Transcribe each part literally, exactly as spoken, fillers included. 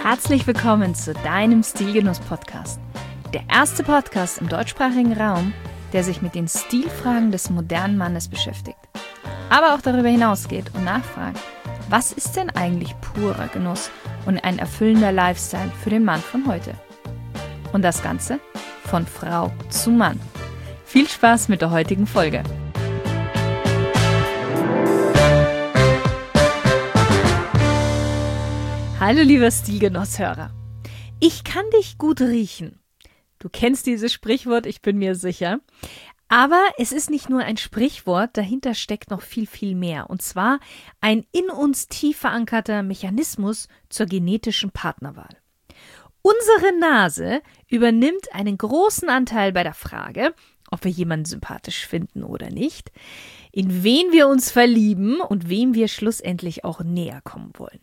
Herzlich willkommen zu deinem Stilgenuss-Podcast. Der erste Podcast im deutschsprachigen Raum, der sich mit den Stilfragen des modernen Mannes beschäftigt. Aber auch darüber hinausgeht und nachfragt, was ist denn eigentlich purer Genuss und ein erfüllender Lifestyle für den Mann von heute? Und das Ganze von Frau zu Mann. Viel Spaß mit der heutigen Folge. Hallo lieber Stilgenusshörer. Ich kann dich gut riechen. Du kennst dieses Sprichwort, ich bin mir sicher. Aber es ist nicht nur ein Sprichwort, dahinter steckt noch viel, viel mehr. Und zwar ein in uns tief verankerter Mechanismus zur genetischen Partnerwahl. Unsere Nase übernimmt einen großen Anteil bei der Frage, ob wir jemanden sympathisch finden oder nicht, in wen wir uns verlieben und wem wir schlussendlich auch näher kommen wollen.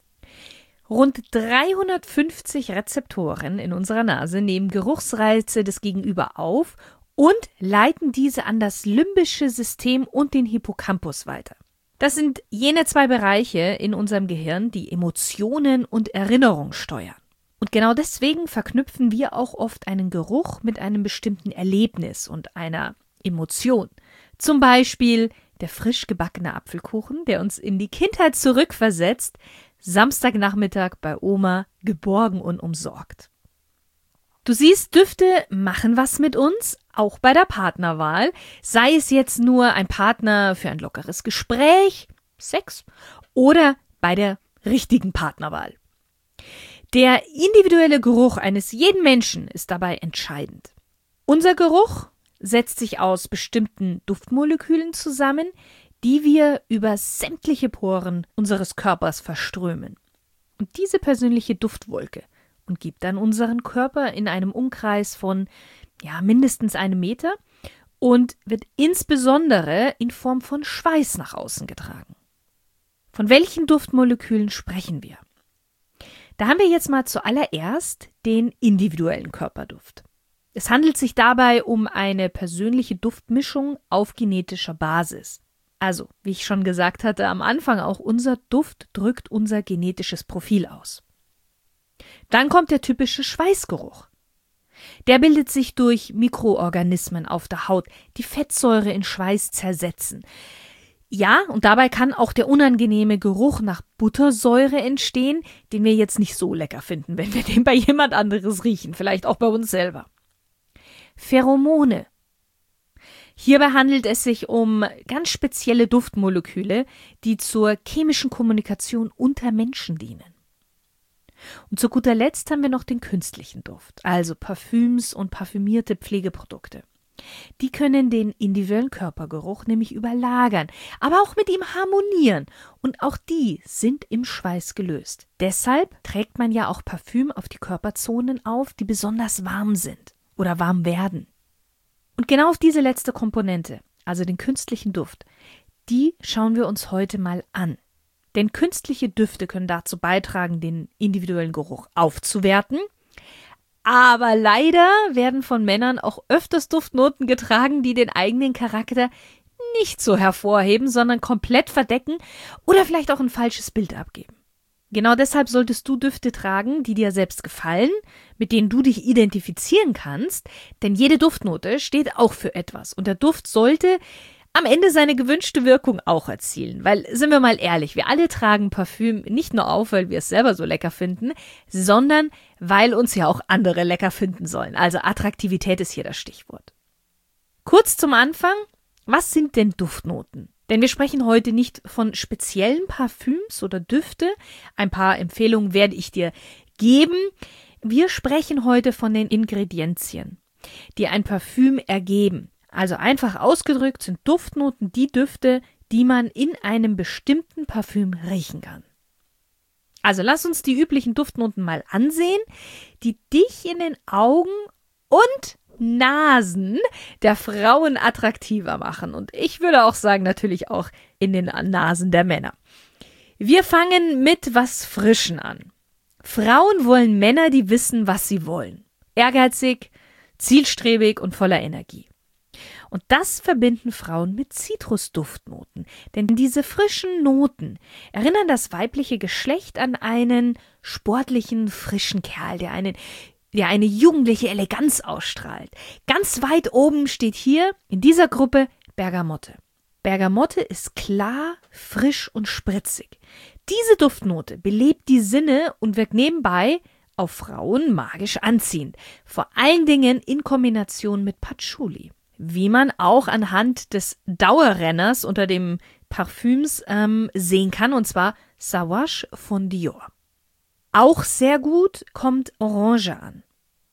Rund dreihundertfünfzig Rezeptoren in unserer Nase nehmen Geruchsreize des Gegenüber auf und leiten diese an das limbische System und den Hippocampus weiter. Das sind jene zwei Bereiche in unserem Gehirn, die Emotionen und Erinnerung steuern. Und genau deswegen verknüpfen wir auch oft einen Geruch mit einem bestimmten Erlebnis und einer Emotion. Zum Beispiel der frisch gebackene Apfelkuchen, der uns in die Kindheit zurückversetzt, Samstagnachmittag bei Oma, geborgen und umsorgt. Du siehst, Düfte machen was mit uns, auch bei der Partnerwahl, sei es jetzt nur ein Partner für ein lockeres Gespräch, Sex, oder bei der richtigen Partnerwahl. Der individuelle Geruch eines jeden Menschen ist dabei entscheidend. Unser Geruch setzt sich aus bestimmten Duftmolekülen zusammen, die wir über sämtliche Poren unseres Körpers verströmen. Und diese persönliche Duftwolke umgibt dann unseren Körper in einem Umkreis von ja, mindestens einem Meter und wird insbesondere in Form von Schweiß nach außen getragen. Von welchen Duftmolekülen sprechen wir? Da haben wir jetzt mal zuallererst den individuellen Körperduft. Es handelt sich dabei um eine persönliche Duftmischung auf genetischer Basis. Also, wie ich schon gesagt hatte am Anfang, auch unser Duft drückt unser genetisches Profil aus. Dann kommt der typische Schweißgeruch. Der bildet sich durch Mikroorganismen auf der Haut, die Fettsäure in Schweiß zersetzen. Ja, und dabei kann auch der unangenehme Geruch nach Buttersäure entstehen, den wir jetzt nicht so lecker finden, wenn wir den bei jemand anderes riechen, vielleicht auch bei uns selber. Pheromone. Hierbei handelt es sich um ganz spezielle Duftmoleküle, die zur chemischen Kommunikation unter Menschen dienen. Und zu guter Letzt haben wir noch den künstlichen Duft, also Parfüms und parfümierte Pflegeprodukte. Die können den individuellen Körpergeruch nämlich überlagern, aber auch mit ihm harmonieren. Und auch die sind im Schweiß gelöst. Deshalb trägt man ja auch Parfüm auf die Körperzonen auf, die besonders warm sind oder warm werden. Und genau auf diese letzte Komponente, also den künstlichen Duft, die schauen wir uns heute mal an. Denn künstliche Düfte können dazu beitragen, den individuellen Geruch aufzuwerten. Aber leider werden von Männern auch öfters Duftnoten getragen, die den eigenen Charakter nicht so hervorheben, sondern komplett verdecken oder vielleicht auch ein falsches Bild abgeben. Genau deshalb solltest du Düfte tragen, die dir selbst gefallen, mit denen du dich identifizieren kannst, denn jede Duftnote steht auch für etwas und der Duft sollte am Ende seine gewünschte Wirkung auch erzielen, weil, sind wir mal ehrlich, wir alle tragen Parfüm nicht nur auf, weil wir es selber so lecker finden, sondern weil uns ja auch andere lecker finden sollen. Also Attraktivität ist hier das Stichwort. Kurz zum Anfang, was sind denn Duftnoten? Denn wir sprechen heute nicht von speziellen Parfüms oder Düfte. Ein paar Empfehlungen werde ich dir geben. Wir sprechen heute von den Ingredienzien, die ein Parfüm ergeben. Also einfach ausgedrückt sind Duftnoten die Düfte, die man in einem bestimmten Parfüm riechen kann. Also lass uns die üblichen Duftnoten mal ansehen, die dich in den Augen und Nasen der Frauen attraktiver machen. Und ich würde auch sagen, natürlich auch in den Nasen der Männer. Wir fangen mit was Frischen an. Frauen wollen Männer, die wissen, was sie wollen. Ehrgeizig, zielstrebig und voller Energie. Und das verbinden Frauen mit Zitrusduftnoten. Denn diese frischen Noten erinnern das weibliche Geschlecht an einen sportlichen, frischen Kerl, der, einen, der eine jugendliche Eleganz ausstrahlt. Ganz weit oben steht hier in dieser Gruppe Bergamotte. Bergamotte ist klar, frisch und spritzig. Diese Duftnote belebt die Sinne und wirkt nebenbei auf Frauen magisch anziehend. Vor allen Dingen in Kombination mit Patchouli. Wie man auch anhand des Dauerrenners unter dem Parfüms ähm, sehen kann, und zwar Sauvage von Dior. Auch sehr gut kommt Orange an.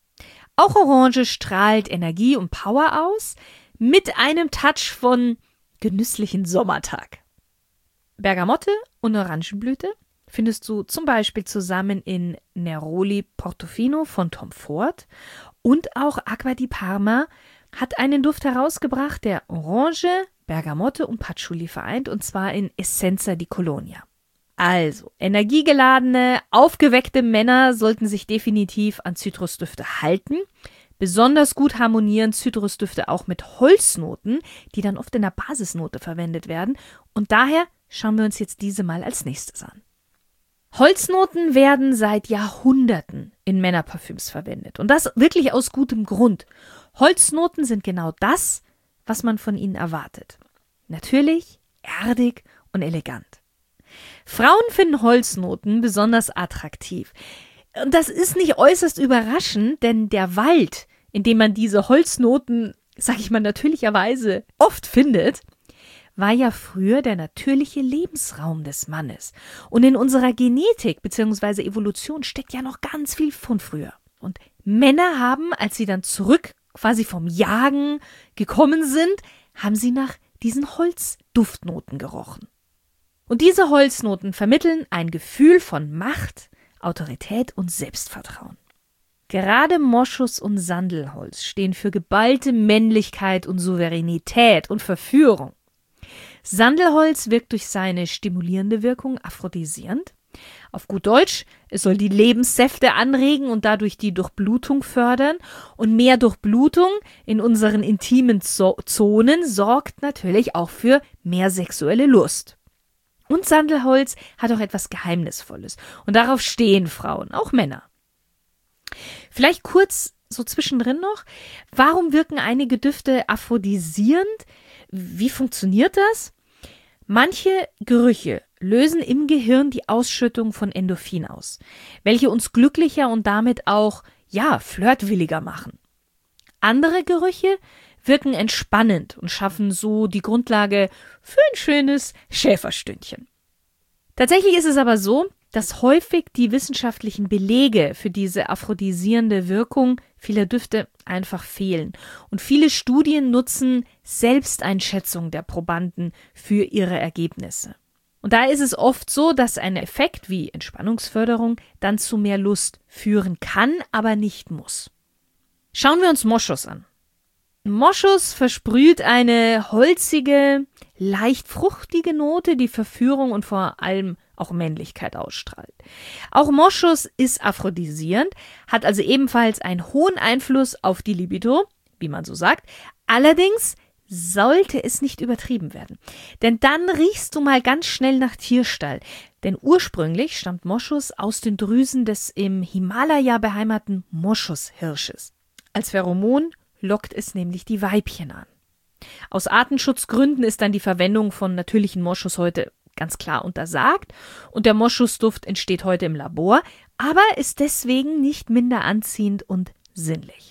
Auch Orange strahlt Energie und Power aus, mit einem Touch von genüsslichen Sommertag. Bergamotte und Orangenblüte findest du zum Beispiel zusammen in Neroli Portofino von Tom Ford, und auch Acqua di Parma hat einen Duft herausgebracht, der Orange, Bergamotte und Patchouli vereint, und zwar in Essenza di Colonia. Also, energiegeladene, aufgeweckte Männer sollten sich definitiv an Zitrusdüfte halten. Besonders gut harmonieren Zitrusdüfte auch mit Holznoten, die dann oft in der Basisnote verwendet werden. Und daher schauen wir uns jetzt diese mal als nächstes an. Holznoten werden seit Jahrhunderten in Männerparfüms verwendet. Und das wirklich aus gutem Grund. Holznoten sind genau das, was man von ihnen erwartet. Natürlich, erdig und elegant. Frauen finden Holznoten besonders attraktiv. Und das ist nicht äußerst überraschend, denn der Wald, in dem man diese Holznoten, sag ich mal natürlicherweise, oft findet, war ja früher der natürliche Lebensraum des Mannes. Und in unserer Genetik bzw. Evolution steckt ja noch ganz viel von früher. Und Männer haben, als sie dann zurück quasi vom Jagen gekommen sind, haben sie nach diesen Holzduftnoten gerochen. Und diese Holznoten vermitteln ein Gefühl von Macht, Autorität und Selbstvertrauen. Gerade Moschus und Sandelholz stehen für geballte Männlichkeit und Souveränität und Verführung. Sandelholz wirkt durch seine stimulierende Wirkung aphrodisierend. Auf gut Deutsch, es soll die Lebenssäfte anregen und dadurch die Durchblutung fördern. Und mehr Durchblutung in unseren intimen Zonen sorgt natürlich auch für mehr sexuelle Lust. Und Sandelholz hat auch etwas Geheimnisvolles. Und darauf stehen Frauen, auch Männer. Vielleicht kurz so zwischendrin noch, warum wirken einige Düfte aphrodisierend? Wie funktioniert das? Manche Gerüche lösen im Gehirn die Ausschüttung von Endorphin aus, welche uns glücklicher und damit auch, ja, flirtwilliger machen. Andere Gerüche wirken entspannend und schaffen so die Grundlage für ein schönes Schäferstündchen. Tatsächlich ist es aber so, dass häufig die wissenschaftlichen Belege für diese aphrodisierende Wirkung vieler Düfte einfach fehlen. Und viele Studien nutzen Selbsteinschätzung der Probanden für ihre Ergebnisse. Und da ist es oft so, dass ein Effekt wie Entspannungsförderung dann zu mehr Lust führen kann, aber nicht muss. Schauen wir uns Moschus an. Moschus versprüht eine holzige, leicht fruchtige Note, die Verführung und vor allem auch Männlichkeit ausstrahlt. Auch Moschus ist aphrodisierend, hat also ebenfalls einen hohen Einfluss auf die Libido, wie man so sagt. Allerdings sollte es nicht übertrieben werden, denn dann riechst du mal ganz schnell nach Tierstall. Denn ursprünglich stammt Moschus aus den Drüsen des im Himalaya beheimateten Moschushirsches. Als Pheromon lockt es nämlich die Weibchen an. Aus Artenschutzgründen ist dann die Verwendung von natürlichen Moschus heute ganz klar untersagt und der Moschusduft entsteht heute im Labor, aber ist deswegen nicht minder anziehend und sinnlich.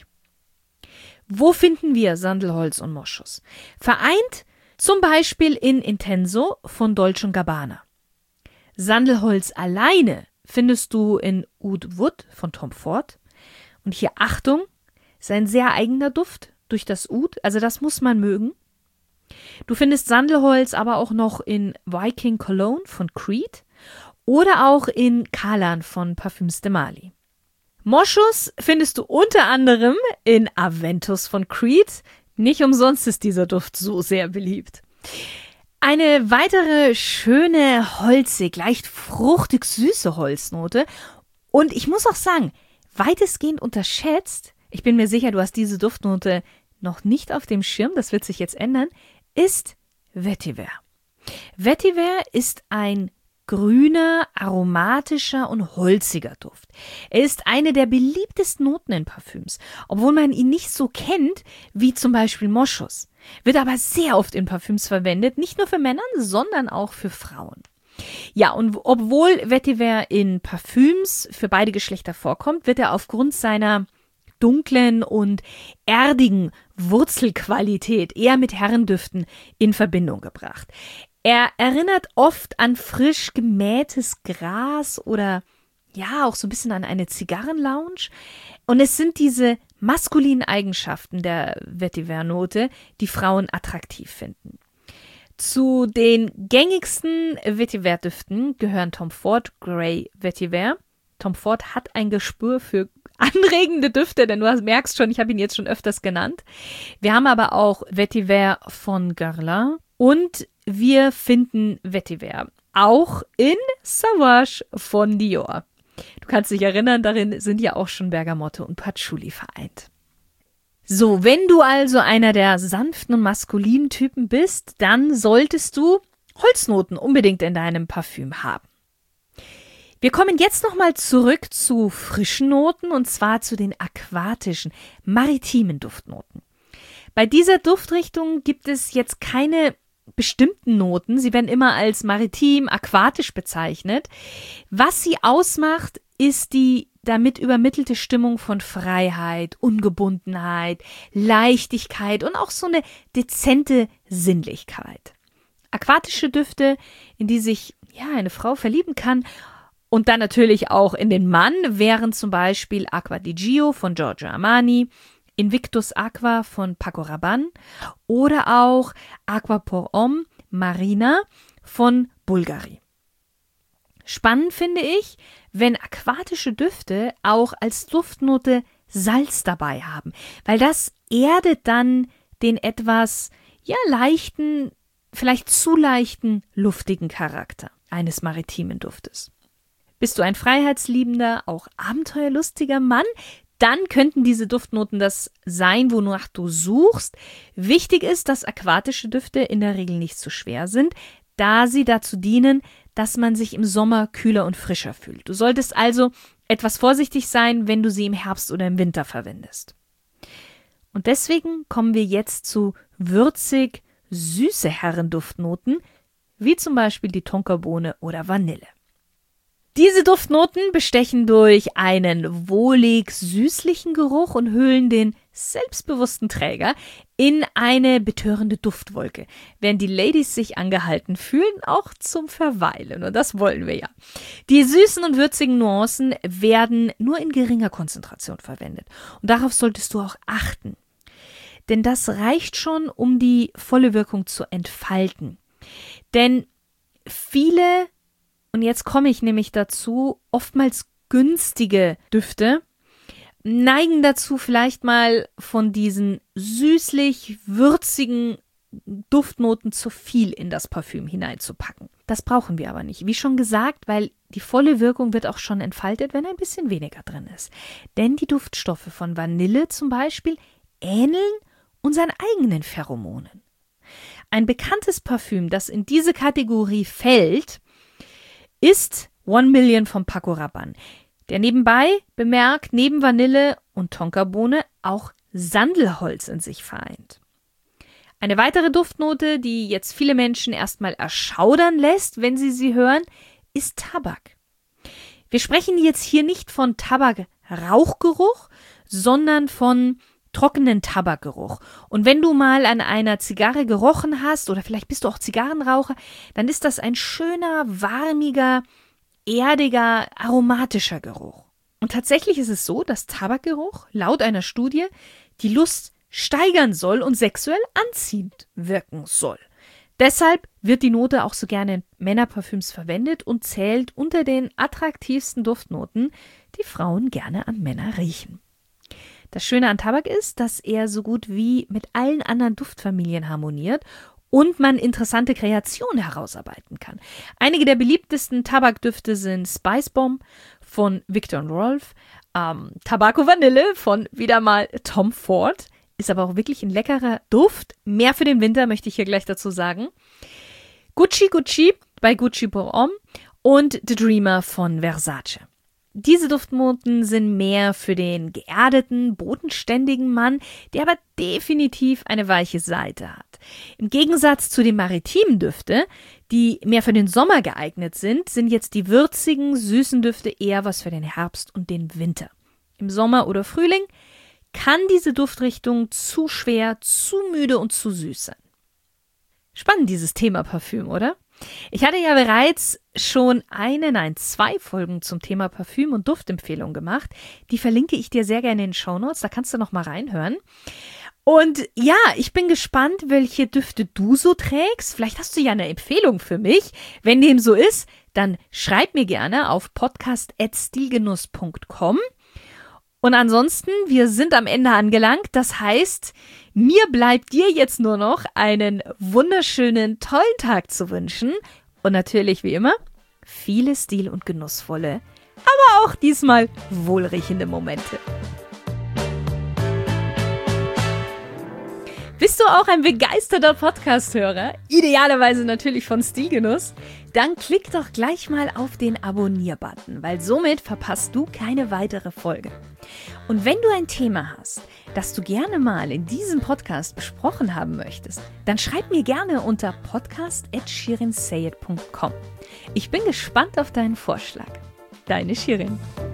Wo finden wir Sandelholz und Moschus? Vereint zum Beispiel in Intenso von Dolce und Gabbana. Sandelholz alleine findest du in Oud Wood von Tom Ford. Und hier Achtung, ist ein sehr eigener Duft durch das Oud, also das muss man mögen. Du findest Sandelholz aber auch noch in Viking Cologne von Creed oder auch in Kalan von Parfums de Mali. Moschus findest du unter anderem in Aventus von Creed. Nicht umsonst ist dieser Duft so sehr beliebt. Eine weitere schöne, holzig, leicht fruchtig süße Holznote. Und ich muss auch sagen, weitestgehend unterschätzt, ich bin mir sicher, du hast diese Duftnote noch nicht auf dem Schirm, das wird sich jetzt ändern, ist Vetiver. Vetiver ist ein grüner, aromatischer und holziger Duft. Er ist eine der beliebtesten Noten in Parfüms, obwohl man ihn nicht so kennt wie zum Beispiel Moschus. Wird aber sehr oft in Parfüms verwendet, nicht nur für Männer, sondern auch für Frauen. Ja, und obwohl Vetiver in Parfüms für beide Geschlechter vorkommt, wird er aufgrund seiner dunklen und erdigen Wurzelqualität eher mit Herrendüften in Verbindung gebracht. Er erinnert oft an frisch gemähtes Gras oder ja, auch so ein bisschen an eine Zigarrenlounge. Und es sind diese maskulinen Eigenschaften der Vetiver-Note, die Frauen attraktiv finden. Zu den gängigsten Vetiver-Düften gehören Tom Ford Grey Vetiver. Tom Ford hat ein Gespür für anregende Düfte, denn du merkst schon, ich habe ihn jetzt schon öfters genannt. Wir haben aber auch Vetiver von Guerlain und wir finden Vetiver auch in Sauvage von Dior. Du kannst dich erinnern, darin sind ja auch schon Bergamotte und Patchouli vereint. So, wenn du also einer der sanften und maskulinen Typen bist, dann solltest du Holznoten unbedingt in deinem Parfüm haben. Wir kommen jetzt nochmal zurück zu frischen Noten und zwar zu den aquatischen, maritimen Duftnoten. Bei dieser Duftrichtung gibt es jetzt keine bestimmten Noten. Sie werden immer als maritim, aquatisch bezeichnet. Was sie ausmacht, ist die damit übermittelte Stimmung von Freiheit, Ungebundenheit, Leichtigkeit und auch so eine dezente Sinnlichkeit. Aquatische Düfte, in die sich ja eine Frau verlieben kann und dann natürlich auch in den Mann, wären zum Beispiel Acqua di Gio von Giorgio Armani, Invictus Aqua von Paco Rabanne oder auch Aqua pour Homme Marina von Bulgari. Spannend finde ich, wenn aquatische Düfte auch als Duftnote Salz dabei haben, weil das erdet dann den etwas, ja, leichten, vielleicht zu leichten, luftigen Charakter eines maritimen Duftes. Bist du ein freiheitsliebender, auch abenteuerlustiger Mann? Dann könnten diese Duftnoten das sein, wonach du suchst. Wichtig ist, dass aquatische Düfte in der Regel nicht zu schwer sind, da sie dazu dienen, dass man sich im Sommer kühler und frischer fühlt. Du solltest also etwas vorsichtig sein, wenn du sie im Herbst oder im Winter verwendest. Und deswegen kommen wir jetzt zu würzig süße Herrenduftnoten, wie zum Beispiel die Tonkabohne oder Vanille. Diese Duftnoten bestechen durch einen wohlig süßlichen Geruch und hüllen den selbstbewussten Träger in eine betörende Duftwolke, während die Ladies sich angehalten fühlen, auch zum Verweilen. Und das wollen wir ja. Die süßen und würzigen Nuancen werden nur in geringer Konzentration verwendet. Und darauf solltest du auch achten. Denn das reicht schon, um die volle Wirkung zu entfalten. Denn viele, und jetzt komme ich nämlich dazu, oftmals günstige Düfte neigen dazu, vielleicht mal von diesen süßlich würzigen Duftnoten zu viel in das Parfüm hineinzupacken. Das brauchen wir aber nicht. Wie schon gesagt, weil die volle Wirkung wird auch schon entfaltet, wenn ein bisschen weniger drin ist. Denn die Duftstoffe von Vanille zum Beispiel ähneln unseren eigenen Pheromonen. Ein bekanntes Parfüm, das in diese Kategorie fällt, ist One Million von Paco Rabanne, der nebenbei bemerkt, neben Vanille und Tonkabohne auch Sandelholz in sich vereint. Eine weitere Duftnote, die jetzt viele Menschen erstmal erschaudern lässt, wenn sie sie hören, ist Tabak. Wir sprechen jetzt hier nicht von Tabakrauchgeruch, sondern von trockenen Tabakgeruch. Und wenn du mal an einer Zigarre gerochen hast oder vielleicht bist du auch Zigarrenraucher, dann ist das ein schöner, warmiger, erdiger, aromatischer Geruch. Und tatsächlich ist es so, dass Tabakgeruch laut einer Studie die Lust steigern soll und sexuell anziehend wirken soll. Deshalb wird die Note auch so gerne in Männerparfüms verwendet und zählt unter den attraktivsten Duftnoten, die Frauen gerne an Männer riechen. Das Schöne an Tabak ist, dass er so gut wie mit allen anderen Duftfamilien harmoniert und man interessante Kreationen herausarbeiten kann. Einige der beliebtesten Tabakdüfte sind Spice Bomb von Viktor und Rolf, ähm, Tabaco Vanille von wieder mal Tom Ford, ist aber auch wirklich ein leckerer Duft. Mehr für den Winter möchte ich hier gleich dazu sagen. Gucci Gucci bei Gucci Pour Homme und The Dreamer von Versace. Diese Duftnoten sind mehr für den geerdeten, bodenständigen Mann, der aber definitiv eine weiche Seite hat. Im Gegensatz zu den maritimen Düften, die mehr für den Sommer geeignet sind, sind jetzt die würzigen, süßen Düfte eher was für den Herbst und den Winter. Im Sommer oder Frühling kann diese Duftrichtung zu schwer, zu müde und zu süß sein. Spannend, dieses Thema Parfüm, oder? Ich hatte ja bereits schon eine, nein, zwei Folgen zum Thema Parfüm und Duftempfehlung gemacht. Die verlinke ich dir sehr gerne in den Shownotes, da kannst du noch mal reinhören. Und ja, ich bin gespannt, welche Düfte du so trägst. Vielleicht hast du ja eine Empfehlung für mich. Wenn dem so ist, dann schreib mir gerne auf podcast at stilgenuss punkt com. Und ansonsten, wir sind am Ende angelangt. Das heißt, mir bleibt dir jetzt nur noch einen wunderschönen, tollen Tag zu wünschen. Und natürlich, wie immer, viele stil- und genussvolle, aber auch diesmal wohlriechende Momente. Bist du auch ein begeisterter Podcast-Hörer? Idealerweise natürlich von Stilgenuss? Dann klick doch gleich mal auf den Abonnier-Button, weil somit verpasst du keine weitere Folge. Und wenn du ein Thema hast, das du gerne mal in diesem Podcast besprochen haben möchtest, dann schreib mir gerne unter podcast at shirin sayed punkt com. Ich bin gespannt auf deinen Vorschlag. Deine Shirin.